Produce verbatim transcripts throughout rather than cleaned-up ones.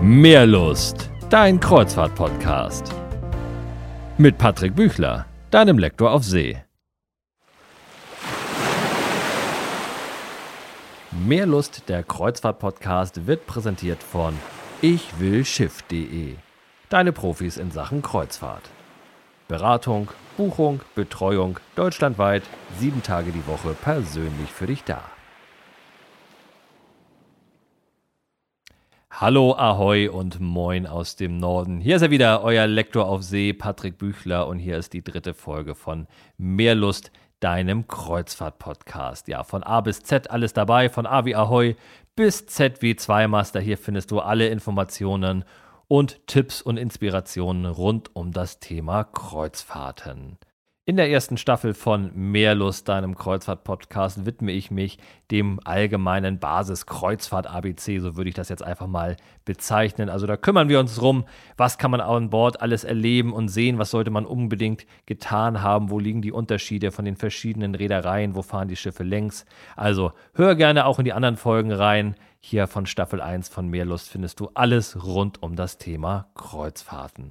Meerlust, dein Kreuzfahrt-Podcast. Mit Patrick Büchler, deinem Lektor auf See. Meerlust, der Kreuzfahrt-Podcast, wird präsentiert von ich will schiff punkt de. Deine Profis in Sachen Kreuzfahrt. Beratung, Buchung, Betreuung, deutschlandweit, sieben Tage die Woche persönlich für dich da. Hallo, Ahoi und Moin aus dem Norden. Hier ist er wieder, euer Lektor auf See, Patrick Büchler, und hier ist die dritte Folge von Meerlust, deinem Kreuzfahrt-Podcast. Ja, von A bis Z alles dabei, von A wie Ahoi bis Z wie Zweimaster. Hier findest du alle Informationen und Tipps und Inspirationen rund um das Thema Kreuzfahrten. In der ersten Staffel von Meerlust, deinem Kreuzfahrt-Podcast, widme ich mich dem allgemeinen Basis-Kreuzfahrt-A B C, so würde ich das jetzt einfach mal bezeichnen. Also da kümmern wir uns drum, was kann man an Bord alles erleben und sehen, was sollte man unbedingt getan haben, wo liegen die Unterschiede von den verschiedenen Reedereien, wo fahren die Schiffe längs. Also hör gerne auch in die anderen Folgen rein. Hier von Staffel eins von Meerlust findest du alles rund um das Thema Kreuzfahrten.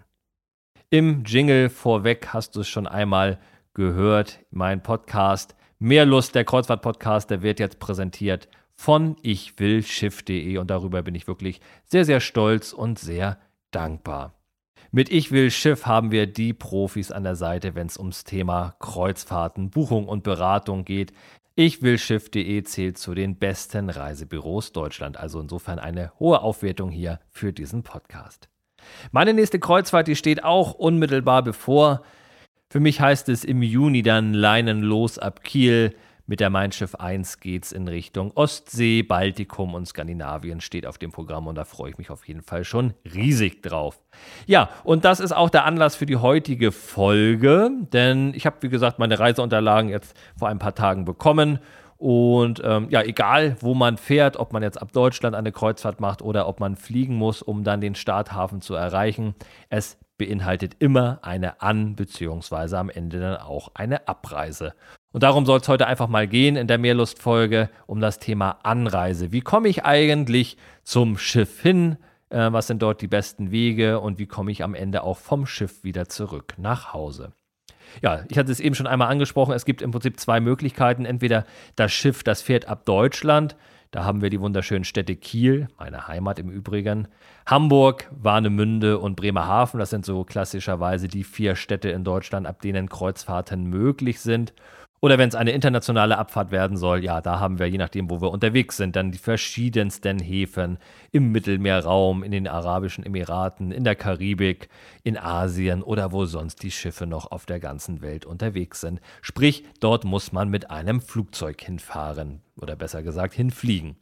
Im Jingle vorweg hast du es schon einmal gehört, mein Podcast Meerlust, der Kreuzfahrt-Podcast, der wird jetzt präsentiert von ich will schiff punkt de, und darüber bin ich wirklich sehr, sehr stolz und sehr dankbar. Mit Ich will Schiff haben wir die Profis an der Seite, wenn es ums Thema Kreuzfahrten, Buchung und Beratung geht. ich will schiff punkt de zählt zu den besten Reisebüros Deutschland, also insofern eine hohe Aufwertung hier für diesen Podcast. Meine nächste Kreuzfahrt, die steht auch unmittelbar bevor. Für mich heißt es im Juni dann leinenlos ab Kiel. Mit der Mein Schiff eins geht's in Richtung Ostsee, Baltikum und Skandinavien steht auf dem Programm, und da freue ich mich auf jeden Fall schon riesig drauf. Ja, und das ist auch der Anlass für die heutige Folge, denn ich habe, wie gesagt, meine Reiseunterlagen jetzt vor ein paar Tagen bekommen. Und ähm, ja, egal wo man fährt, ob man jetzt ab Deutschland eine Kreuzfahrt macht oder ob man fliegen muss, um dann den Starthafen zu erreichen, es beinhaltet immer eine An- bzw. am Ende dann auch eine Abreise. Und darum soll es heute einfach mal gehen in der Meerlust-Folge um das Thema Anreise. Wie komme ich eigentlich zum Schiff hin? Äh, was sind dort die besten Wege? Und wie komme ich am Ende auch vom Schiff wieder zurück nach Hause? Ja, ich hatte es eben schon einmal angesprochen, es gibt im Prinzip zwei Möglichkeiten. Entweder das Schiff, das fährt ab Deutschland, da haben wir die wunderschönen Städte Kiel, meine Heimat im Übrigen, Hamburg, Warnemünde und Bremerhaven. Das sind so klassischerweise die vier Städte in Deutschland, ab denen Kreuzfahrten möglich sind. Oder wenn es eine internationale Abfahrt werden soll, ja, da haben wir, je nachdem, wo wir unterwegs sind, dann die verschiedensten Häfen im Mittelmeerraum, in den Arabischen Emiraten, in der Karibik, in Asien oder wo sonst die Schiffe noch auf der ganzen Welt unterwegs sind. Sprich, dort muss man mit einem Flugzeug hinfahren oder besser gesagt hinfliegen.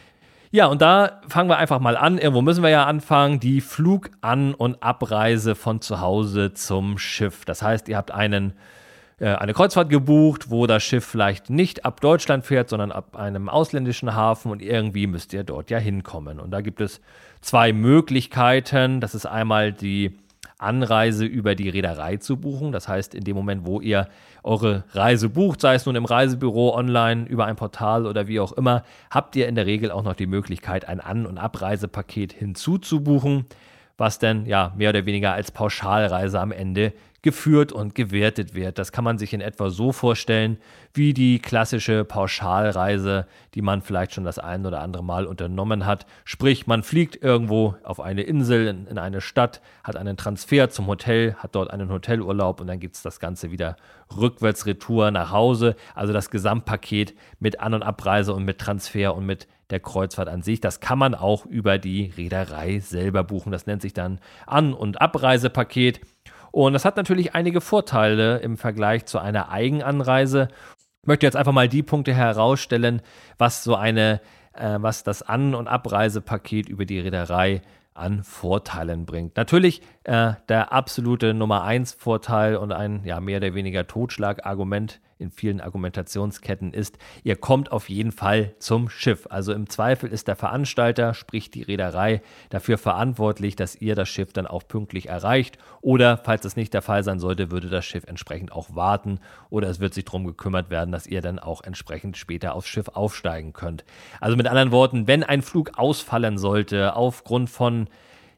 Ja, und da fangen wir einfach mal an. Irgendwo müssen wir ja anfangen. Die Flug-An- und Abreise von zu Hause zum Schiff. Das heißt, ihr habt einen eine Kreuzfahrt gebucht, wo das Schiff vielleicht nicht ab Deutschland fährt, sondern ab einem ausländischen Hafen, und irgendwie müsst ihr dort ja hinkommen. Und da gibt es zwei Möglichkeiten. Das ist einmal die Anreise über die Reederei zu buchen. Das heißt, in dem Moment, wo ihr eure Reise bucht, sei es nun im Reisebüro, online, über ein Portal oder wie auch immer, habt ihr in der Regel auch noch die Möglichkeit, ein An- und Abreisepaket hinzuzubuchen, was dann ja mehr oder weniger als Pauschalreise am Ende geführt und gewertet wird. Das kann man sich in etwa so vorstellen wie die klassische Pauschalreise, die man vielleicht schon das ein oder andere Mal unternommen hat. Sprich, man fliegt irgendwo auf eine Insel, in, in eine Stadt, hat einen Transfer zum Hotel, hat dort einen Hotelurlaub, und dann gibt es das Ganze wieder rückwärts retour nach Hause. Also das Gesamtpaket mit An- und Abreise und mit Transfer und mit der Kreuzfahrt an sich. Das kann man auch über die Reederei selber buchen. Das nennt sich dann An- und Abreisepaket. Und das hat natürlich einige Vorteile im Vergleich zu einer Eigenanreise. Ich möchte jetzt einfach mal die Punkte herausstellen, was so eine, äh, was das An- und Abreisepaket über die Reederei an Vorteilen bringt. Natürlich äh, der absolute Nummer eins Vorteil und ein ja mehr oder weniger Totschlagargument in vielen Argumentationsketten ist, ihr kommt auf jeden Fall zum Schiff. Also im Zweifel ist der Veranstalter, sprich die Reederei, dafür verantwortlich, dass ihr das Schiff dann auch pünktlich erreicht, oder falls es nicht der Fall sein sollte, würde das Schiff entsprechend auch warten, oder es wird sich darum gekümmert werden, dass ihr dann auch entsprechend später aufs Schiff aufsteigen könnt. Also mit anderen Worten, wenn ein Flug ausfallen sollte aufgrund von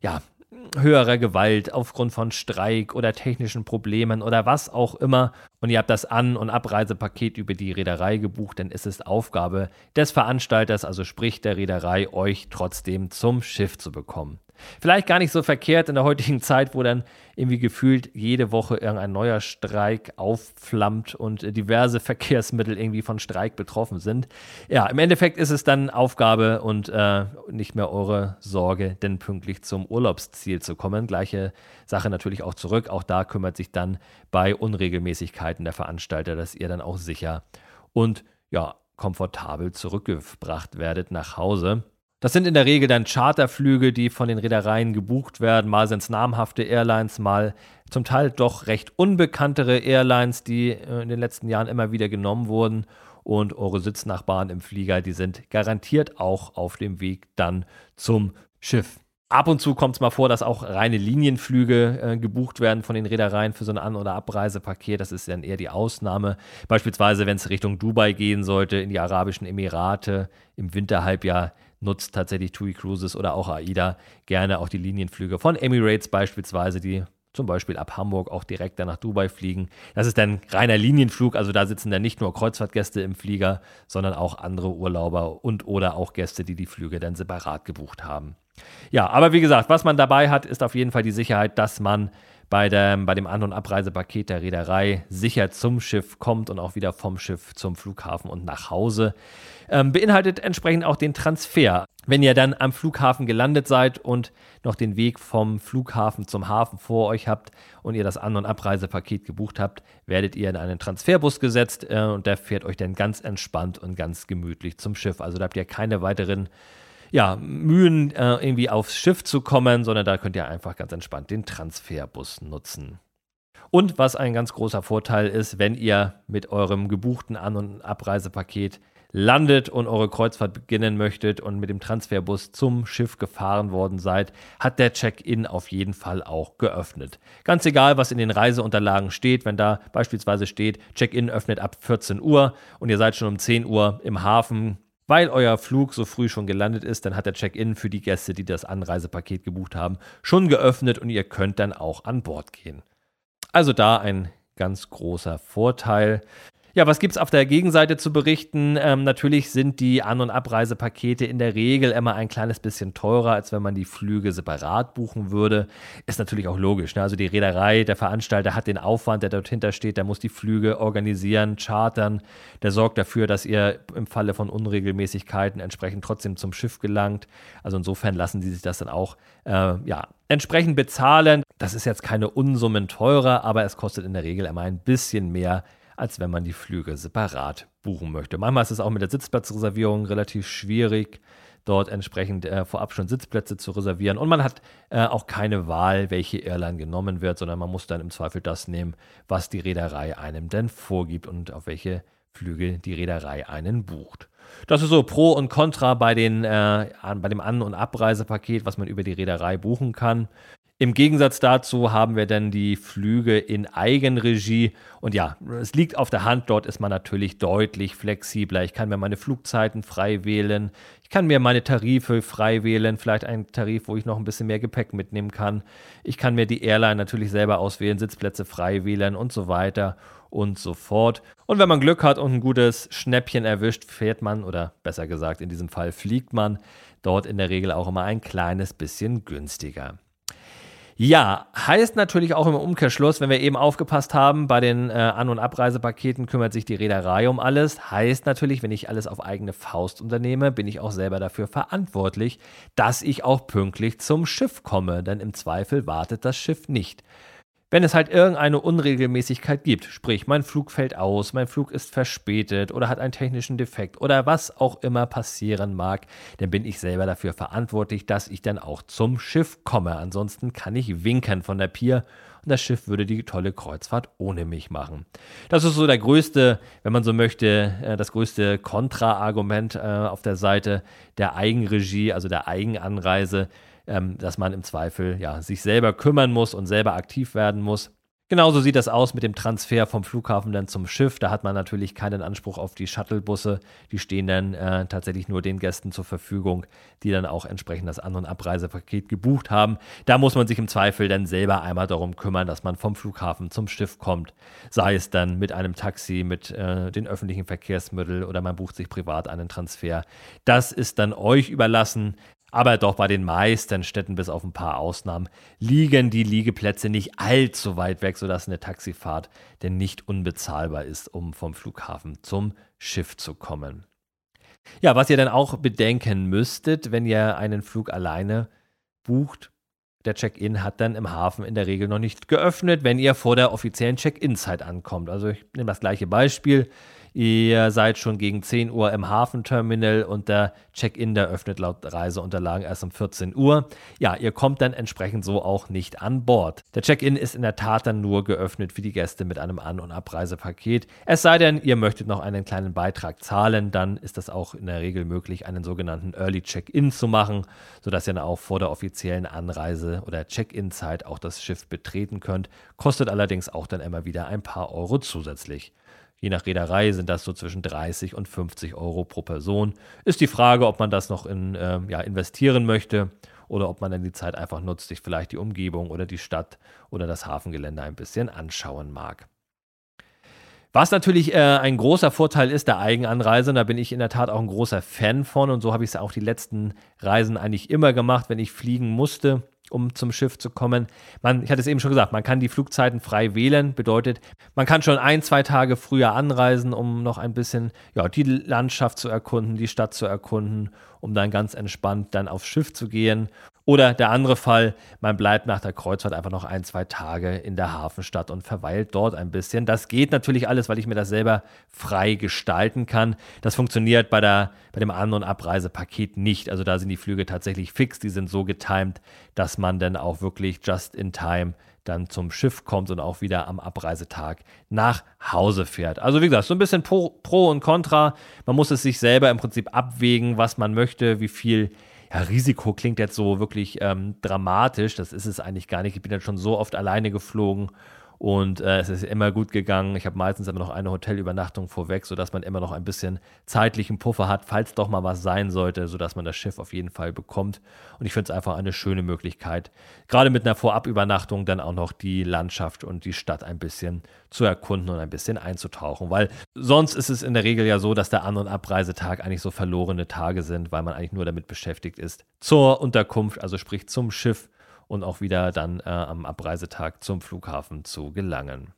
ja, höherer Gewalt aufgrund von Streik oder technischen Problemen oder was auch immer und ihr habt das An- und Abreisepaket über die Reederei gebucht, dann ist es Aufgabe des Veranstalters, also sprich der Reederei, euch trotzdem zum Schiff zu bekommen. Vielleicht gar nicht so verkehrt in der heutigen Zeit, wo dann irgendwie gefühlt jede Woche irgendein neuer Streik aufflammt und diverse Verkehrsmittel irgendwie von Streik betroffen sind. Ja, im Endeffekt ist es dann Aufgabe und äh, nicht mehr eure Sorge, denn pünktlich zum Urlaubsziel zu kommen. Gleiche Sache natürlich auch zurück. Auch da kümmert sich dann bei Unregelmäßigkeiten der Veranstalter, dass ihr dann auch sicher und ja, komfortabel zurückgebracht werdet nach Hause. Das sind in der Regel dann Charterflüge, die von den Reedereien gebucht werden. Mal sind es namhafte Airlines, mal zum Teil doch recht unbekanntere Airlines, die in den letzten Jahren immer wieder genommen wurden. Und eure Sitznachbarn im Flieger, die sind garantiert auch auf dem Weg dann zum Schiff. Ab und zu kommt es mal vor, dass auch reine Linienflüge äh, gebucht werden von den Reedereien für so ein An- oder Abreisepaket. Das ist dann eher die Ausnahme. Beispielsweise, wenn es Richtung Dubai gehen sollte, in die Arabischen Emirate im Winterhalbjahr, nutzt tatsächlich TUI Cruises oder auch AIDA gerne auch die Linienflüge von Emirates beispielsweise, die zum Beispiel ab Hamburg auch direkt dann nach Dubai fliegen. Das ist dann reiner Linienflug, also da sitzen dann nicht nur Kreuzfahrtgäste im Flieger, sondern auch andere Urlauber und oder auch Gäste, die die Flüge dann separat gebucht haben. Ja, aber wie gesagt, was man dabei hat, ist auf jeden Fall die Sicherheit, dass man bei dem, bei dem An- und Abreisepaket der Reederei sicher zum Schiff kommt und auch wieder vom Schiff zum Flughafen und nach Hause. Ähm, beinhaltet entsprechend auch den Transfer. Wenn ihr dann am Flughafen gelandet seid und noch den Weg vom Flughafen zum Hafen vor euch habt und ihr das An- und Abreisepaket gebucht habt, werdet ihr in einen Transferbus gesetzt äh, und der fährt euch dann ganz entspannt und ganz gemütlich zum Schiff. Also da habt ihr keine weiteren ja, Mühen, äh, irgendwie aufs Schiff zu kommen, sondern da könnt ihr einfach ganz entspannt den Transferbus nutzen. Und was ein ganz großer Vorteil ist, wenn ihr mit eurem gebuchten An- und Abreisepaket landet und eure Kreuzfahrt beginnen möchtet und mit dem Transferbus zum Schiff gefahren worden seid, hat der Check-in auf jeden Fall auch geöffnet. Ganz egal, was in den Reiseunterlagen steht, wenn da beispielsweise steht, Check-in öffnet ab vierzehn Uhr und ihr seid schon um zehn Uhr im Hafen, weil euer Flug so früh schon gelandet ist, dann hat der Check-in für die Gäste, die das Anreisepaket gebucht haben, schon geöffnet und ihr könnt dann auch an Bord gehen. Also da ein ganz großer Vorteil. Ja, was gibt es auf der Gegenseite zu berichten? Ähm, natürlich sind die An- und Abreisepakete in der Regel immer ein kleines bisschen teurer, als wenn man die Flüge separat buchen würde. Ist natürlich auch logisch, ne? Also die Reederei, der Veranstalter hat den Aufwand, der dort hintersteht, der muss die Flüge organisieren, chartern, der sorgt dafür, dass ihr im Falle von Unregelmäßigkeiten entsprechend trotzdem zum Schiff gelangt. Also insofern lassen die sich das dann auch äh, ja, entsprechend bezahlen. Das ist jetzt keine Unsummen teurer, aber es kostet in der Regel immer ein bisschen mehr, als wenn man die Flüge separat buchen möchte. Manchmal ist es auch mit der Sitzplatzreservierung relativ schwierig, dort entsprechend äh, vorab schon Sitzplätze zu reservieren. Und man hat äh, auch keine Wahl, welche Airline genommen wird, sondern man muss dann im Zweifel das nehmen, was die Reederei einem denn vorgibt und auf welche Flüge die Reederei einen bucht. Das ist so Pro und Contra bei, den, äh, bei dem An- und Abreisepaket, was man über die Reederei buchen kann. Im Gegensatz dazu haben wir dann die Flüge in Eigenregie und ja, es liegt auf der Hand, dort ist man natürlich deutlich flexibler. Ich kann mir meine Flugzeiten frei wählen, ich kann mir meine Tarife frei wählen, vielleicht einen Tarif, wo ich noch ein bisschen mehr Gepäck mitnehmen kann. Ich kann mir die Airline natürlich selber auswählen, Sitzplätze frei wählen und so weiter und so fort. Und wenn man Glück hat und ein gutes Schnäppchen erwischt, fährt man, oder besser gesagt in diesem Fall fliegt man, dort in der Regel auch immer ein kleines bisschen günstiger. Ja, heißt natürlich auch im Umkehrschluss, wenn wir eben aufgepasst haben, bei den äh, An- und Abreisepaketen kümmert sich die Reederei um alles. Heißt natürlich, wenn ich alles auf eigene Faust unternehme, bin ich auch selber dafür verantwortlich, dass ich auch pünktlich zum Schiff komme, denn im Zweifel wartet das Schiff nicht. Wenn es halt irgendeine Unregelmäßigkeit gibt, sprich mein Flug fällt aus, mein Flug ist verspätet oder hat einen technischen Defekt oder was auch immer passieren mag, dann bin ich selber dafür verantwortlich, dass ich dann auch zum Schiff komme. Ansonsten kann ich winken von der Pier und das Schiff würde die tolle Kreuzfahrt ohne mich machen. Das ist so der größte, wenn man so möchte, das größte Kontraargument auf der Seite der Eigenregie, also der Eigenanreise, dass man im Zweifel ja, sich selber kümmern muss und selber aktiv werden muss. Genauso sieht das aus mit dem Transfer vom Flughafen dann zum Schiff. Da hat man natürlich keinen Anspruch auf die Shuttlebusse. Die stehen dann äh, tatsächlich nur den Gästen zur Verfügung, die dann auch entsprechend das An- und Abreisepaket gebucht haben. Da muss man sich im Zweifel dann selber einmal darum kümmern, dass man vom Flughafen zum Schiff kommt. Sei es dann mit einem Taxi, mit äh, den öffentlichen Verkehrsmitteln oder man bucht sich privat einen Transfer. Das ist dann euch überlassen. Aber doch bei den meisten Städten, bis auf ein paar Ausnahmen, liegen die Liegeplätze nicht allzu weit weg, sodass eine Taxifahrt denn nicht unbezahlbar ist, um vom Flughafen zum Schiff zu kommen. Ja, was ihr dann auch bedenken müsstet, wenn ihr einen Flug alleine bucht, der Check-in hat dann im Hafen in der Regel noch nicht geöffnet, wenn ihr vor der offiziellen Check-in-Zeit ankommt. Also ich nehme das gleiche Beispiel. Ihr seid schon gegen zehn Uhr im Hafenterminal und der Check-in, der öffnet laut Reiseunterlagen erst um vierzehn Uhr. Ja, ihr kommt dann entsprechend so auch nicht an Bord. Der Check-in ist in der Tat dann nur geöffnet für die Gäste mit einem An- und Abreisepaket. Es sei denn, ihr möchtet noch einen kleinen Beitrag zahlen, dann ist das auch in der Regel möglich, einen sogenannten Early Check-in zu machen, sodass ihr dann auch vor der offiziellen Anreise oder Check-in-Zeit auch das Schiff betreten könnt. Kostet allerdings auch dann immer wieder ein paar Euro zusätzlich. Je nach Reederei sind das so zwischen dreißig und fünfzig Euro pro Person. Ist die Frage, ob man das noch in, äh, ja, investieren möchte oder ob man dann die Zeit einfach nutzt, sich vielleicht die Umgebung oder die Stadt oder das Hafengelände ein bisschen anschauen mag. Was natürlich äh, ein großer Vorteil ist der Eigenanreise, und da bin ich in der Tat auch ein großer Fan von und so habe ich es auch die letzten Reisen eigentlich immer gemacht, wenn ich fliegen musste, um zum Schiff zu kommen. Man, ich hatte es eben schon gesagt, man kann die Flugzeiten frei wählen, bedeutet, man kann schon ein, zwei Tage früher anreisen, um noch ein bisschen ja, die Landschaft zu erkunden, die Stadt zu erkunden, um dann ganz entspannt dann aufs Schiff zu gehen. Oder der andere Fall, man bleibt nach der Kreuzfahrt einfach noch ein, zwei Tage in der Hafenstadt und verweilt dort ein bisschen. Das geht natürlich alles, weil ich mir das selber frei gestalten kann. Das funktioniert bei, der, bei dem An- und Abreisepaket nicht. Also da sind die Flüge tatsächlich fix, die sind so getimt, dass man dann auch wirklich just in time dann zum Schiff kommt und auch wieder am Abreisetag nach Hause fährt. Also wie gesagt, so ein bisschen Pro, Pro und Contra. Man muss es sich selber im Prinzip abwägen, was man möchte, wie viel ja, Risiko klingt jetzt so wirklich ähm, dramatisch. Das ist es eigentlich gar nicht. Ich bin dann schon so oft alleine geflogen und äh, es ist immer gut gegangen. Ich habe meistens immer noch eine Hotelübernachtung vorweg, sodass man immer noch ein bisschen zeitlichen Puffer hat, falls doch mal was sein sollte, sodass man das Schiff auf jeden Fall bekommt. Und ich finde es einfach eine schöne Möglichkeit, gerade mit einer Vorabübernachtung dann auch noch die Landschaft und die Stadt ein bisschen zu erkunden und ein bisschen einzutauchen. Weil sonst ist es in der Regel ja so, dass der An- und Abreisetag eigentlich so verlorene Tage sind, weil man eigentlich nur damit beschäftigt ist, zur Unterkunft, also sprich zum Schiff, und auch wieder dann äh, am Abreisetag zum Flughafen zu gelangen.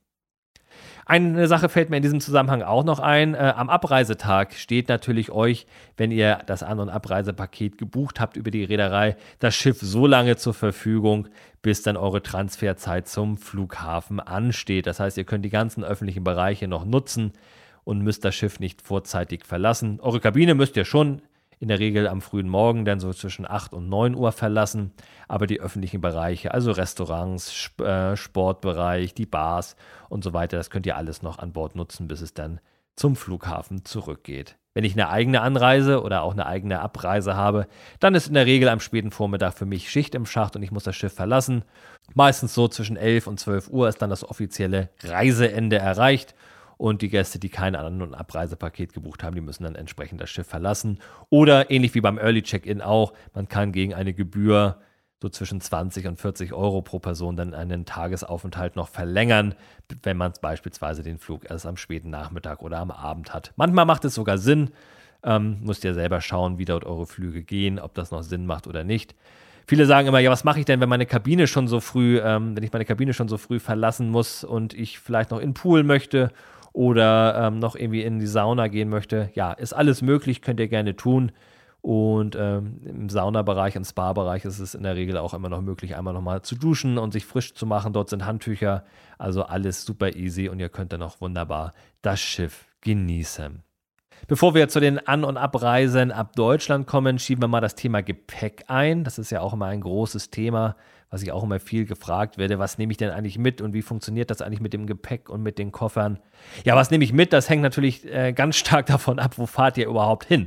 Eine Sache fällt mir in diesem Zusammenhang auch noch ein. Äh, am Abreisetag steht natürlich euch, wenn ihr das An- und Abreisepaket gebucht habt über die Reederei, das Schiff so lange zur Verfügung, bis dann eure Transferzeit zum Flughafen ansteht. Das heißt, ihr könnt die ganzen öffentlichen Bereiche noch nutzen und müsst das Schiff nicht vorzeitig verlassen. Eure Kabine müsst ihr schon in der Regel am frühen Morgen dann so zwischen acht und neun Uhr verlassen, aber die öffentlichen Bereiche, also Restaurants, Sp- äh, Sportbereich, die Bars und so weiter, das könnt ihr alles noch an Bord nutzen, bis es dann zum Flughafen zurückgeht. Wenn ich eine eigene Anreise oder auch eine eigene Abreise habe, dann ist in der Regel am späten Vormittag für mich Schicht im Schacht und ich muss das Schiff verlassen. Meistens so zwischen elf und zwölf Uhr ist dann das offizielle Reiseende erreicht. Und die Gäste, die kein An- und Abreisepaket gebucht haben, die müssen dann entsprechend das Schiff verlassen. Oder ähnlich wie beim Early Check-in auch, man kann gegen eine Gebühr so zwischen zwanzig und vierzig Euro pro Person dann einen Tagesaufenthalt noch verlängern, wenn man beispielsweise den Flug erst am späten Nachmittag oder am Abend hat. Manchmal macht es sogar Sinn, ähm, müsst ihr selber schauen, wie dort eure Flüge gehen, ob das noch Sinn macht oder nicht. Viele sagen immer, ja, was mache ich denn, wenn meine Kabine schon so früh, ähm, wenn ich meine Kabine schon so früh verlassen muss und ich vielleicht noch in den Pool möchte oder ähm, noch irgendwie in die Sauna gehen möchte. Ja, ist alles möglich, könnt ihr gerne tun. Und ähm, im Saunabereich, im Spa-Bereich ist es in der Regel auch immer noch möglich, einmal nochmal zu duschen und sich frisch zu machen. Dort sind Handtücher, also alles super easy und ihr könnt dann auch wunderbar das Schiff genießen. Bevor wir zu den An- und Abreisen ab Deutschland kommen, schieben wir mal das Thema Gepäck ein. Das ist ja auch immer ein großes Thema, was ich auch immer viel gefragt werde. Was nehme ich denn eigentlich mit und wie funktioniert das eigentlich mit dem Gepäck und mit den Koffern? Ja, was nehme ich mit? Das hängt natürlich äh, ganz stark davon ab, wo fahrt ihr überhaupt hin.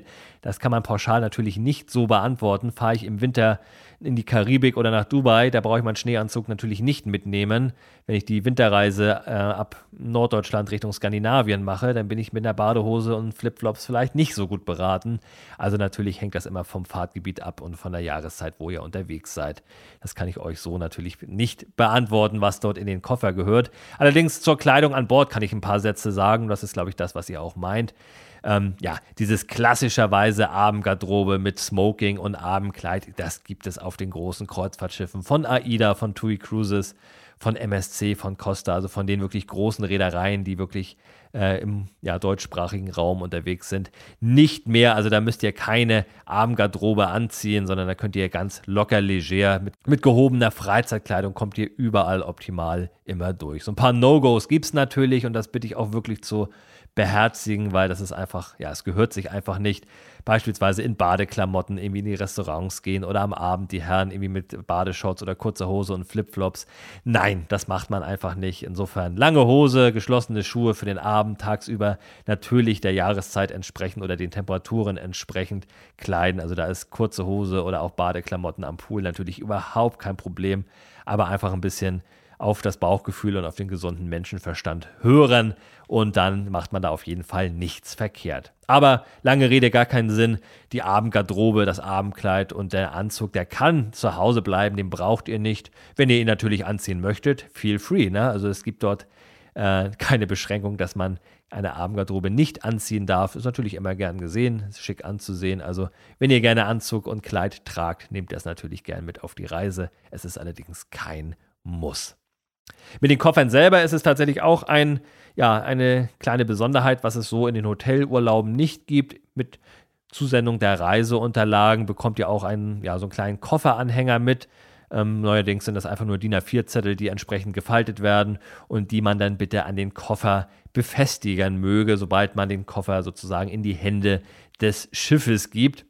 Das kann man pauschal natürlich nicht so beantworten. Fahre ich im Winter in die Karibik oder nach Dubai, da brauche ich meinen Schneeanzug natürlich nicht mitnehmen. Wenn ich die Winterreise äh, ab Norddeutschland Richtung Skandinavien mache, dann bin ich mit einer Badehose und Flipflops vielleicht nicht so gut beraten. Also natürlich hängt das immer vom Fahrtgebiet ab und von der Jahreszeit, wo ihr unterwegs seid. Das kann ich euch so natürlich nicht beantworten, was dort in den Koffer gehört. Allerdings zur Kleidung an Bord kann ich ein paar Sätze sagen. Das ist, glaube ich, das, was ihr auch meint. Ähm, ja, dieses klassischerweise Abendgarderobe mit Smoking und Abendkleid, das gibt es auf den großen Kreuzfahrtschiffen von AIDA, von TUI Cruises, von M S C, von Costa, also von den wirklich großen Reedereien, die wirklich äh, im ja, deutschsprachigen Raum unterwegs sind. Nicht mehr, also da müsst ihr keine Abendgarderobe anziehen, sondern da könnt ihr ganz locker, leger, mit, mit gehobener Freizeitkleidung kommt ihr überall optimal immer durch. So ein paar No-Gos gibt es natürlich und das bitte ich auch wirklich zu beherzigen, weil das ist einfach, ja, es gehört sich einfach nicht. Beispielsweise in Badeklamotten irgendwie in die Restaurants gehen oder am Abend die Herren irgendwie mit Badeshorts oder kurzer Hose und Flipflops. Nein, das macht man einfach nicht. Insofern lange Hose, geschlossene Schuhe für den Abend, tagsüber natürlich der Jahreszeit entsprechend oder den Temperaturen entsprechend kleiden. Also da ist kurze Hose oder auch Badeklamotten am Pool natürlich überhaupt kein Problem, aber einfach ein bisschen auf das Bauchgefühl und auf den gesunden Menschenverstand hören und dann macht man da auf jeden Fall nichts verkehrt. Aber lange Rede, gar keinen Sinn. Die Abendgarderobe, das Abendkleid und der Anzug, der kann zu Hause bleiben, den braucht ihr nicht. Wenn ihr ihn natürlich anziehen möchtet, feel free. Ne? Also es gibt dort äh, keine Beschränkung, dass man eine Abendgarderobe nicht anziehen darf. Ist natürlich immer gern gesehen, ist schick anzusehen. Also wenn ihr gerne Anzug und Kleid tragt, nehmt ihr es natürlich gern mit auf die Reise. Es ist allerdings kein Muss. Mit den Koffern selber ist es tatsächlich auch ein, ja, eine kleine Besonderheit, was es so in den Hotelurlauben nicht gibt. Mit Zusendung der Reiseunterlagen bekommt ihr auch einen, ja, so einen kleinen Kofferanhänger mit. Ähm, neuerdings sind das einfach nur D I N A vier Zettel, die entsprechend gefaltet werden und die man dann bitte an den Koffer befestigen möge, sobald man den Koffer sozusagen in die Hände des Schiffes gibt.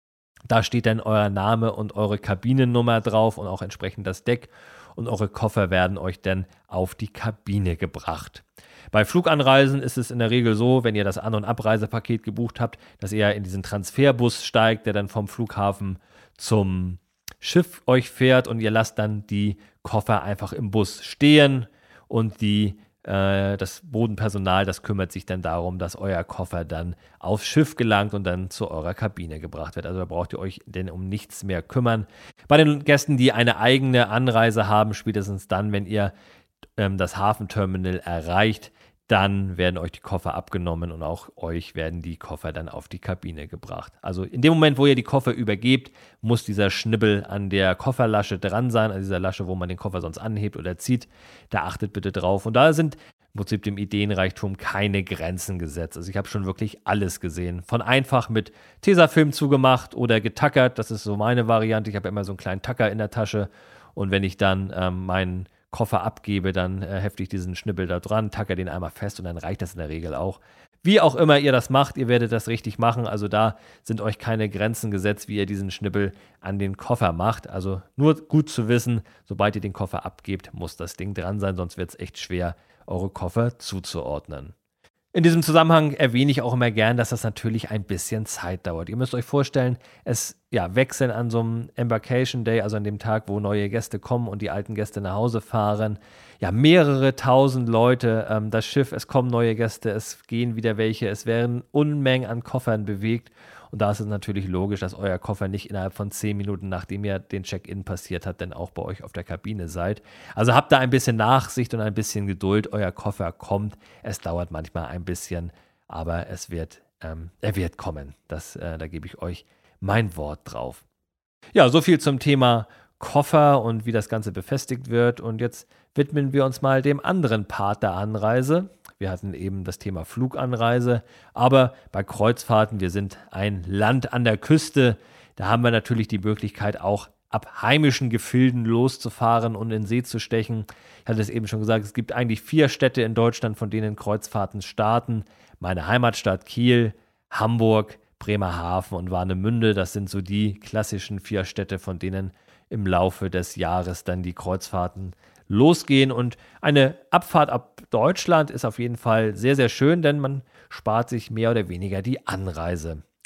Da steht dann euer Name und eure Kabinennummer drauf und auch entsprechend das Deck. Und eure Koffer werden euch dann auf die Kabine gebracht. Bei Fluganreisen ist es in der Regel so, wenn ihr das An- und Abreisepaket gebucht habt, dass ihr in diesen Transferbus steigt, der dann vom Flughafen zum Schiff euch fährt und ihr lasst dann die Koffer einfach im Bus stehen und die äh, das Bodenpersonal, das kümmert sich dann darum, dass euer Koffer dann aufs Schiff gelangt und dann zu eurer Kabine gebracht wird. Also da braucht ihr euch denn um nichts mehr kümmern. Bei den Gästen, die eine eigene Anreise haben, spätestens dann, wenn ihr ähm, das Hafenterminal erreicht, dann werden euch die Koffer abgenommen und auch euch werden die Koffer dann auf die Kabine gebracht. Also in dem Moment, wo ihr die Koffer übergebt, muss dieser Schnibbel an der Kofferlasche dran sein, an dieser Lasche, wo man den Koffer sonst anhebt oder zieht. Da achtet bitte drauf. Und da sind im Prinzip dem Ideenreichtum keine Grenzen gesetzt. Also ich habe schon wirklich alles gesehen. Von einfach mit Tesafilm zugemacht oder getackert, das ist so meine Variante. Ich habe immer so einen kleinen Tacker in der Tasche und wenn ich dann ähm, meinen Koffer abgebe, dann äh, hefte ich diesen Schnibbel da dran, tacke den einmal fest und dann reicht das in der Regel auch. Wie auch immer ihr das macht, ihr werdet das richtig machen. Also da sind euch keine Grenzen gesetzt, wie ihr diesen Schnibbel an den Koffer macht. Also nur gut zu wissen, sobald ihr den Koffer abgebt, muss das Ding dran sein, sonst wird es echt schwer, eure Koffer zuzuordnen. In diesem Zusammenhang erwähne ich auch immer gern, dass das natürlich ein bisschen Zeit dauert. Ihr müsst euch vorstellen, es ja, wechseln an so einem Embarkation Day, also an dem Tag, wo neue Gäste kommen und die alten Gäste nach Hause fahren. Ja, mehrere tausend Leute, ähm, das Schiff, es kommen neue Gäste, es gehen wieder welche, es werden Unmengen an Koffern bewegt. Und da ist es natürlich logisch, dass euer Koffer nicht innerhalb von zehn Minuten, nachdem ihr den Check-in passiert habt, dann auch bei euch auf der Kabine seid. Also habt da ein bisschen Nachsicht und ein bisschen Geduld. Euer Koffer kommt. Es dauert manchmal ein bisschen, aber es wird, ähm, er wird kommen. Das, äh, da gebe ich euch mein Wort drauf. Ja, so viel zum Thema Koffer und wie das Ganze befestigt wird. Und jetzt widmen wir uns mal dem anderen Part der Anreise. Wir hatten eben das Thema Fluganreise, aber bei Kreuzfahrten, wir sind ein Land an der Küste, da haben wir natürlich die Möglichkeit, auch ab heimischen Gefilden loszufahren und in See zu stechen. Ich hatte es eben schon gesagt, es gibt eigentlich vier Städte in Deutschland, von denen Kreuzfahrten starten. Meine Heimatstadt Kiel, Hamburg, Bremerhaven und Warnemünde, das sind so die klassischen vier Städte, von denen im Laufe des Jahres dann die Kreuzfahrten losgehen. Und eine Abfahrt ab Deutschland ist auf jeden Fall sehr, sehr schön, denn man spart sich mehr oder weniger die Anreise.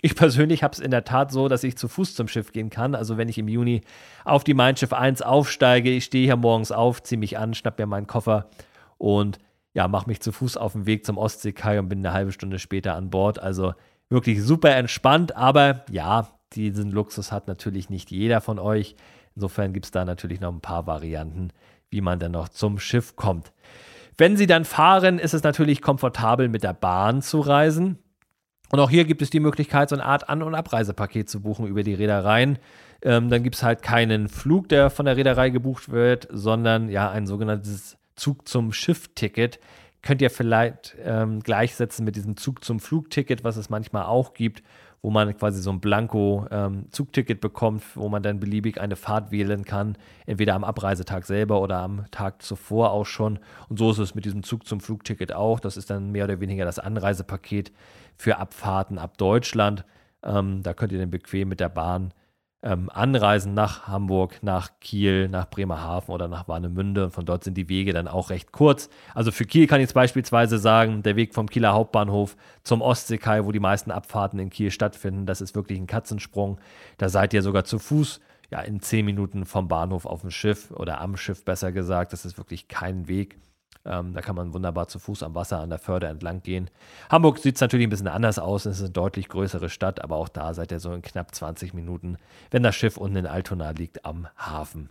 Ich persönlich habe es in der Tat so, dass ich zu Fuß zum Schiff gehen kann. Also wenn ich im Juni auf die Mein Schiff eins aufsteige, ich stehe hier morgens auf, ziehe mich an, schnapp mir meinen Koffer und ja, mache mich zu Fuß auf den Weg zum Ostseekai und bin eine halbe Stunde später an Bord. Also wirklich super entspannt, aber ja, diesen Luxus hat natürlich nicht jeder von euch. Insofern gibt es da natürlich noch ein paar Varianten, wie man dann noch zum Schiff kommt. Wenn Sie dann fahren, ist es natürlich komfortabel, mit der Bahn zu reisen. Und auch hier gibt es die Möglichkeit, so eine Art An- und Abreisepaket zu buchen über die Reedereien. Ähm, dann gibt es halt keinen Flug, der von der Reederei gebucht wird, sondern ja ein sogenanntes Zug zum Schiff-Ticket. Könnt ihr vielleicht ähm, gleichsetzen mit diesem Zug zum Flugticket, was es manchmal auch gibt, wo man quasi so ein Blanko-Zugticket ähm, bekommt, wo man dann beliebig eine Fahrt wählen kann, entweder am Abreisetag selber oder am Tag zuvor auch schon. Und so ist es mit diesem Zug zum Flugticket auch. Das ist dann mehr oder weniger das Anreisepaket für Abfahrten ab Deutschland. Ähm, da könnt ihr dann bequem mit der Bahn ähm, anreisen nach Hamburg, nach Kiel, nach Bremerhaven oder nach Warnemünde. Und von dort sind die Wege dann auch recht kurz. Also für Kiel kann ich jetzt beispielsweise sagen, der Weg vom Kieler Hauptbahnhof zum Ostseekai, wo die meisten Abfahrten in Kiel stattfinden, das ist wirklich ein Katzensprung. Da seid ihr sogar zu Fuß, ja, in zehn Minuten vom Bahnhof auf dem Schiff oder am Schiff besser gesagt. Das ist wirklich kein Weg. Ähm, da kann man wunderbar zu Fuß am Wasser an der Förde entlang gehen. Hamburg sieht es natürlich ein bisschen anders aus. Es ist eine deutlich größere Stadt, aber auch da seid ihr so in knapp zwanzig Minuten, wenn das Schiff unten in Altona liegt, am Hafen.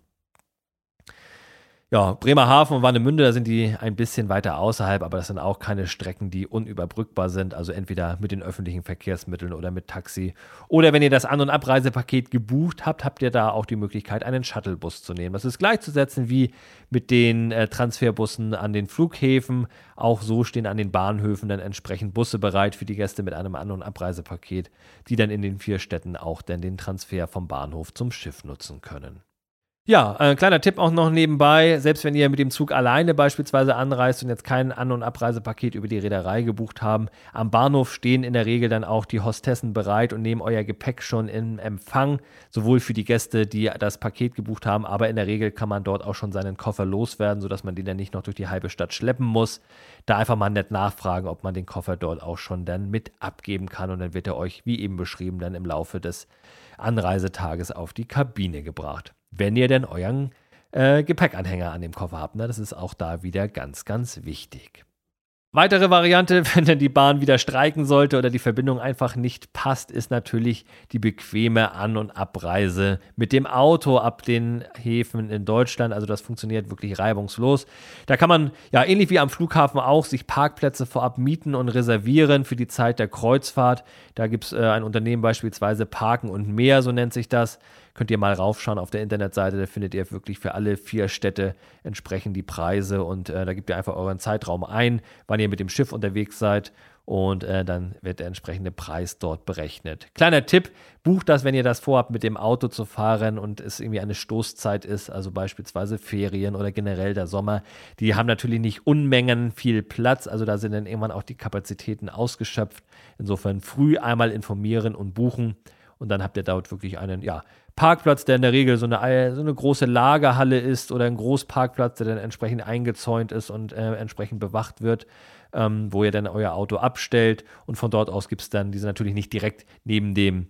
Ja, Bremerhaven und Warnemünde, da sind die ein bisschen weiter außerhalb, aber das sind auch keine Strecken, die unüberbrückbar sind. Also entweder mit den öffentlichen Verkehrsmitteln oder mit Taxi. Oder wenn ihr das An- und Abreisepaket gebucht habt, habt ihr da auch die Möglichkeit, einen Shuttlebus zu nehmen. Das ist gleichzusetzen wie mit den äh, Transferbussen an den Flughäfen. Auch so stehen an den Bahnhöfen dann entsprechend Busse bereit für die Gäste mit einem An- und Abreisepaket, die dann in den vier Städten auch dann den Transfer vom Bahnhof zum Schiff nutzen können. Ja, ein kleiner Tipp auch noch nebenbei, selbst wenn ihr mit dem Zug alleine beispielsweise anreist und jetzt kein An- und Abreisepaket über die Reederei gebucht haben, am Bahnhof stehen in der Regel dann auch die Hostessen bereit und nehmen euer Gepäck schon in Empfang, sowohl für die Gäste, die das Paket gebucht haben, aber in der Regel kann man dort auch schon seinen Koffer loswerden, sodass man den dann nicht noch durch die halbe Stadt schleppen muss. Da einfach mal nett nachfragen, ob man den Koffer dort auch schon dann mit abgeben kann und dann wird er euch, wie eben beschrieben, dann im Laufe des Anreisetages auf die Kabine gebracht. Wenn ihr denn euren äh, Gepäckanhänger an dem Koffer habt. Ne? Das ist auch da wieder ganz, ganz wichtig. Weitere Variante, wenn dann die Bahn wieder streiken sollte oder die Verbindung einfach nicht passt, ist natürlich die bequeme An- und Abreise mit dem Auto ab den Häfen in Deutschland. Also das funktioniert wirklich reibungslos. Da kann man, ja ähnlich wie am Flughafen auch, sich Parkplätze vorab mieten und reservieren für die Zeit der Kreuzfahrt. Da gibt es äh, ein Unternehmen beispielsweise Parken und Mehr, so nennt sich das. Könnt ihr mal raufschauen auf der Internetseite, da findet ihr wirklich für alle vier Städte entsprechend die Preise und äh, da gebt ihr einfach euren Zeitraum ein, wann ihr mit dem Schiff unterwegs seid und äh, dann wird der entsprechende Preis dort berechnet. Kleiner Tipp, bucht das, wenn ihr das vorhabt, mit dem Auto zu fahren und es irgendwie eine Stoßzeit ist, also beispielsweise Ferien oder generell der Sommer. Die haben natürlich nicht Unmengen viel Platz, also da sind dann irgendwann auch die Kapazitäten ausgeschöpft. Insofern früh einmal informieren und buchen. Und dann habt ihr dort wirklich einen ja, Parkplatz, der in der Regel so eine, so eine große Lagerhalle ist oder ein Großparkplatz, der dann entsprechend eingezäunt ist und äh, entsprechend bewacht wird, ähm, wo ihr dann euer Auto abstellt. Und von dort aus gibt es dann, die sind natürlich nicht direkt neben dem,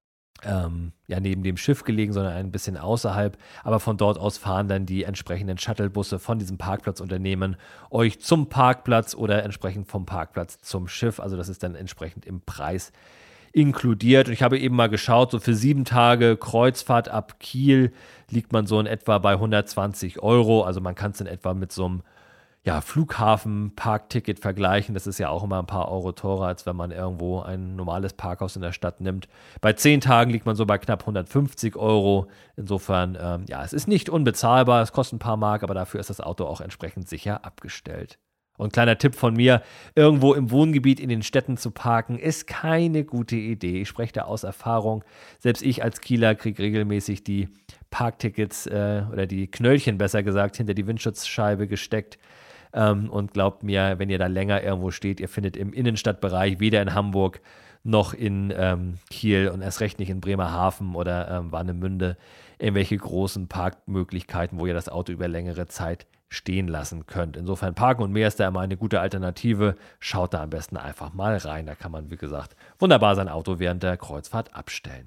ähm, ja, neben dem Schiff gelegen, sondern ein bisschen außerhalb. Aber von dort aus fahren dann die entsprechenden Shuttlebusse von diesem Parkplatzunternehmen euch zum Parkplatz oder entsprechend vom Parkplatz zum Schiff. Also das ist dann entsprechend im Preis inkludiert. Und ich habe eben mal geschaut, so für sieben Tage Kreuzfahrt ab Kiel liegt man so in etwa bei hundertzwanzig Euro. Also man kann es in etwa mit so einem ja, Flughafen-Parkticket vergleichen. Das ist ja auch immer ein paar Euro teurer, als wenn man irgendwo ein normales Parkhaus in der Stadt nimmt. Bei zehn Tagen liegt man so bei knapp hundertfünfzig Euro. Insofern, ähm, ja, es ist nicht unbezahlbar. Es kostet ein paar Mark, aber dafür ist das Auto auch entsprechend sicher abgestellt. Und kleiner Tipp von mir, irgendwo im Wohngebiet in den Städten zu parken, ist keine gute Idee. Ich spreche da aus Erfahrung. Selbst ich als Kieler kriege regelmäßig die Parktickets äh, oder die Knöllchen, besser gesagt, hinter die Windschutzscheibe gesteckt. Ähm, und glaubt mir, wenn ihr da länger irgendwo steht, ihr findet im Innenstadtbereich weder in Hamburg noch in ähm, Kiel und erst recht nicht in Bremerhaven oder ähm, Warnemünde irgendwelche großen Parkmöglichkeiten, wo ihr das Auto über längere Zeit stehen lassen könnt. Insofern Parken und Mehr ist da immer eine gute Alternative. Schaut da am besten einfach mal rein. Da kann man, wie gesagt, wunderbar sein Auto während der Kreuzfahrt abstellen.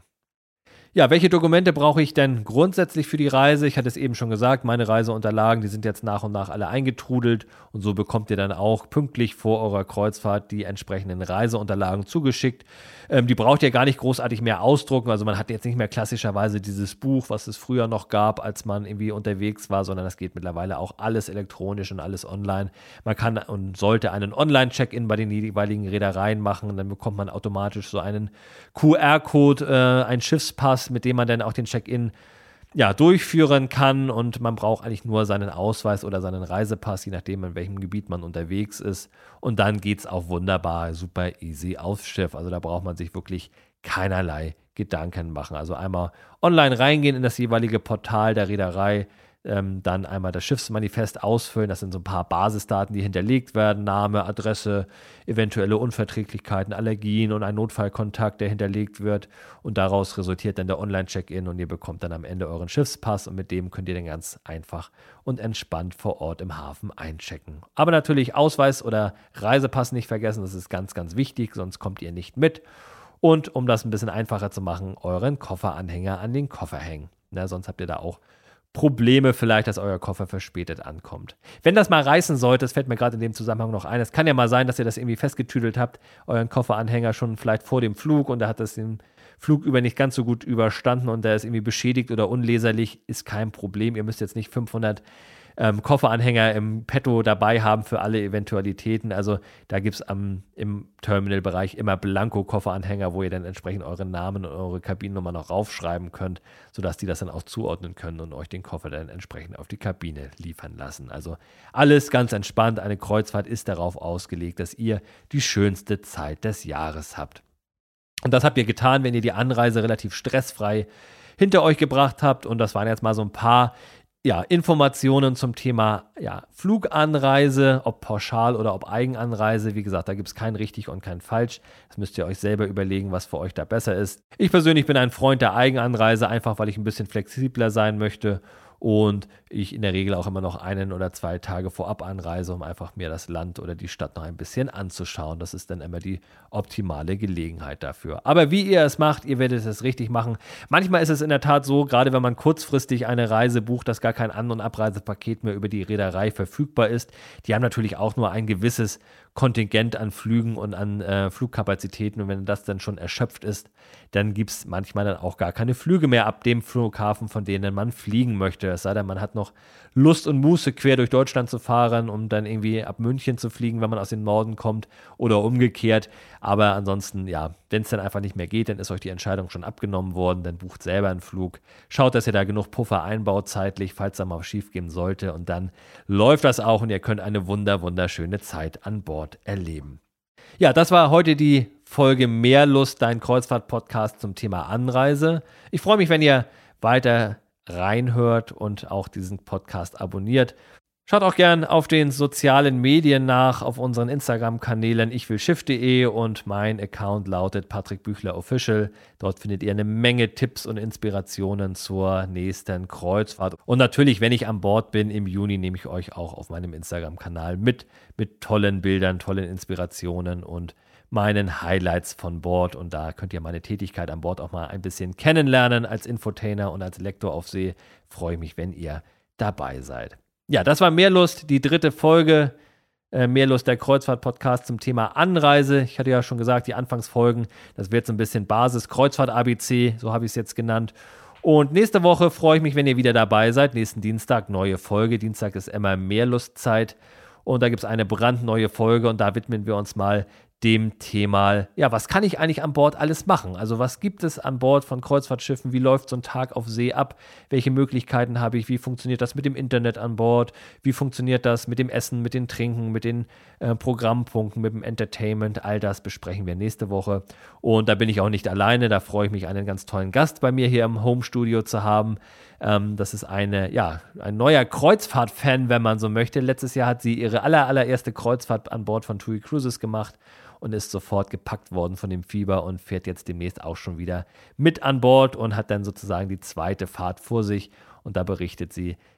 Ja, welche Dokumente brauche ich denn grundsätzlich für die Reise? Ich hatte es eben schon gesagt, meine Reiseunterlagen, die sind jetzt nach und nach alle eingetrudelt und so bekommt ihr dann auch pünktlich vor eurer Kreuzfahrt die entsprechenden Reiseunterlagen zugeschickt. Ähm, die braucht ihr gar nicht großartig mehr ausdrucken, also man hat jetzt nicht mehr klassischerweise dieses Buch, was es früher noch gab, als man irgendwie unterwegs war, sondern das geht mittlerweile auch alles elektronisch und alles online. Man kann und sollte einen Online-Check-In bei den jeweiligen Reedereien machen, dann bekommt man automatisch so einen Q R-Code, äh, einen Schiffspass, mit dem man dann auch den Check-in ja, durchführen kann und man braucht eigentlich nur seinen Ausweis oder seinen Reisepass, je nachdem, in welchem Gebiet man unterwegs ist und dann geht es auch wunderbar, super easy aufs Schiff. Also da braucht man sich wirklich keinerlei Gedanken machen. Also einmal online reingehen in das jeweilige Portal der Reederei, Ähm, dann einmal das Schiffsmanifest ausfüllen. Das sind so ein paar Basisdaten, die hinterlegt werden. Name, Adresse, eventuelle Unverträglichkeiten, Allergien und ein Notfallkontakt, der hinterlegt wird. Und daraus resultiert dann der Online-Check-In und ihr bekommt dann am Ende euren Schiffspass und mit dem könnt ihr dann ganz einfach und entspannt vor Ort im Hafen einchecken. Aber natürlich Ausweis oder Reisepass nicht vergessen. Das ist ganz, ganz wichtig, sonst kommt ihr nicht mit. Und um das ein bisschen einfacher zu machen, euren Kofferanhänger an den Koffer hängen. Na, sonst habt ihr da auch Probleme vielleicht, dass euer Koffer verspätet ankommt. Wenn das mal reißen sollte, das fällt mir gerade in dem Zusammenhang noch ein, es kann ja mal sein, dass ihr das irgendwie festgetüdelt habt, euren Kofferanhänger schon vielleicht vor dem Flug und da hat das den Flug über nicht ganz so gut überstanden und der ist irgendwie beschädigt oder unleserlich, ist kein Problem. Ihr müsst jetzt nicht fünfhundert ähm, Kofferanhänger im Petto dabei haben für alle Eventualitäten. Also da gibt es im Terminalbereich immer Blanko-Kofferanhänger, wo ihr dann entsprechend euren Namen und eure Kabinennummer noch raufschreiben könnt, sodass die das dann auch zuordnen können und euch den Koffer dann entsprechend auf die Kabine liefern lassen. Also alles ganz entspannt. Eine Kreuzfahrt ist darauf ausgelegt, dass ihr die schönste Zeit des Jahres habt. Und das habt ihr getan, wenn ihr die Anreise relativ stressfrei hinter euch gebracht habt. Und das waren jetzt mal so ein paar ja, Informationen zum Thema ja, Fluganreise, ob pauschal oder ob Eigenanreise. Wie gesagt, da gibt es kein richtig und kein falsch. Das müsst ihr euch selber überlegen, was für euch da besser ist. Ich persönlich bin ein Freund der Eigenanreise, einfach weil ich ein bisschen flexibler sein möchte und ich in der Regel auch immer noch einen oder zwei Tage vorab anreise, um einfach mir das Land oder die Stadt noch ein bisschen anzuschauen. Das ist dann immer die optimale Gelegenheit dafür. Aber wie ihr es macht, ihr werdet es richtig machen. Manchmal ist es in der Tat so, gerade wenn man kurzfristig eine Reise bucht, dass gar kein An- und Abreisepaket mehr über die Reederei verfügbar ist. Die haben natürlich auch nur ein gewisses Kontingent an Flügen und an äh, Flugkapazitäten und wenn das dann schon erschöpft ist, dann gibt es manchmal dann auch gar keine Flüge mehr ab dem Flughafen, von denen man fliegen möchte. Es sei denn, man hat noch Lust und Muße, quer durch Deutschland zu fahren, um dann irgendwie ab München zu fliegen, wenn man aus dem Norden kommt oder umgekehrt. Aber ansonsten, ja, wenn es dann einfach nicht mehr geht, dann ist euch die Entscheidung schon abgenommen worden, dann bucht selber einen Flug. Schaut, dass ihr da genug Puffer einbaut zeitlich, falls da mal was schief gehen sollte und dann läuft das auch und ihr könnt eine wunder, wunderschöne Zeit an Bord erleben. Ja, das war heute die Folge Meerlust, dein Kreuzfahrt-Podcast zum Thema Anreise. Ich freue mich, wenn ihr weiter reinhört und auch diesen Podcast abonniert. Schaut auch gern auf den sozialen Medien nach, auf unseren Instagram-Kanälen ichwillschiff punkt de und mein Account lautet Patrick Büchler Official. Dort findet ihr eine Menge Tipps und Inspirationen zur nächsten Kreuzfahrt. Und natürlich, wenn ich an Bord bin im Juni, nehme ich euch auch auf meinem Instagram-Kanal mit, mit tollen Bildern, tollen Inspirationen und meinen Highlights von Bord. Und da könnt ihr meine Tätigkeit an Bord auch mal ein bisschen kennenlernen als Infotainer und als Lektor auf See. Freue ich mich, wenn ihr dabei seid. Ja, das war Meerlust, die dritte Folge, äh, Meerlust, der Kreuzfahrt-Podcast zum Thema Anreise. Ich hatte ja schon gesagt, die Anfangsfolgen, das wird so ein bisschen Basis, Kreuzfahrt-A B C, so habe ich es jetzt genannt. Und nächste Woche freue ich mich, wenn ihr wieder dabei seid. Nächsten Dienstag, neue Folge. Dienstag ist immer Meerlustzeit und da gibt es eine brandneue Folge und da widmen wir uns mal dem Thema, ja, was kann ich eigentlich an Bord alles machen? Also was gibt es an Bord von Kreuzfahrtschiffen? Wie läuft so ein Tag auf See ab? Welche Möglichkeiten habe ich? Wie funktioniert das mit dem Internet an Bord? Wie funktioniert das mit dem Essen, mit dem Trinken, mit den äh, Programmpunkten, mit dem Entertainment? All das besprechen wir nächste Woche. Und da bin ich auch nicht alleine. Da freue ich mich, einen ganz tollen Gast bei mir hier im Home-Studio zu haben. Ähm, das ist eine, ja, ein neuer Kreuzfahrt-Fan, wenn man so möchte. Letztes Jahr hat sie ihre aller, allererste Kreuzfahrt an Bord von TUI Cruises gemacht und ist sofort gepackt worden von dem Fieber und fährt jetzt demnächst auch schon wieder mit an Bord und hat dann sozusagen die zweite Fahrt vor sich und da berichtet sie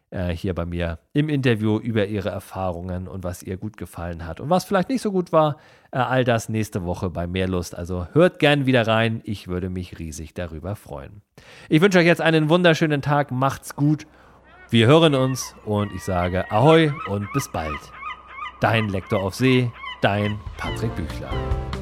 äh, hier bei mir im Interview über ihre Erfahrungen und was ihr gut gefallen hat und was vielleicht nicht so gut war. Äh, all das nächste Woche bei Mehrlust. Also hört gern wieder rein. Ich würde mich riesig darüber freuen. Ich wünsche euch jetzt einen wunderschönen Tag. Macht's gut. Wir hören uns und ich sage Ahoi und bis bald. Dein Lektor auf See, dein Patrick Büchler.